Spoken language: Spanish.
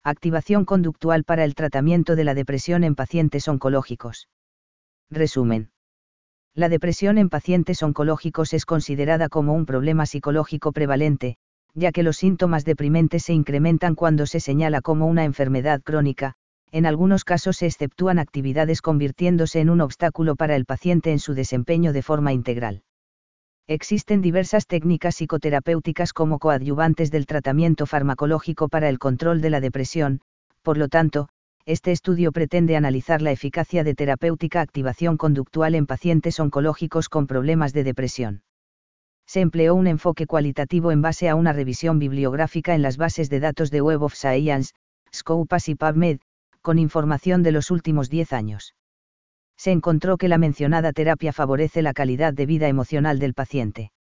Activación conductual para el tratamiento de la depresión en pacientes oncológicos. Resumen. La depresión en pacientes oncológicos es considerada como un problema psicológico prevalente, ya que los síntomas deprimentes se incrementan cuando se señala como una enfermedad crónica. En algunos casos se exceptúan actividades convirtiéndose en un obstáculo para el paciente en su desempeño de forma integral. Existen diversas técnicas psicoterapéuticas como coadyuvantes del tratamiento farmacológico para el control de la depresión, por lo tanto, este estudio pretende analizar la eficacia de terapéutica activación conductual en pacientes oncológicos con problemas de depresión. Se empleó un enfoque cualitativo en base a una revisión bibliográfica en las bases de datos de Web of Science, Scopus y PubMed, con información de los últimos 10 años. Se encontró que la mencionada terapia favorece la calidad de vida emocional del paciente.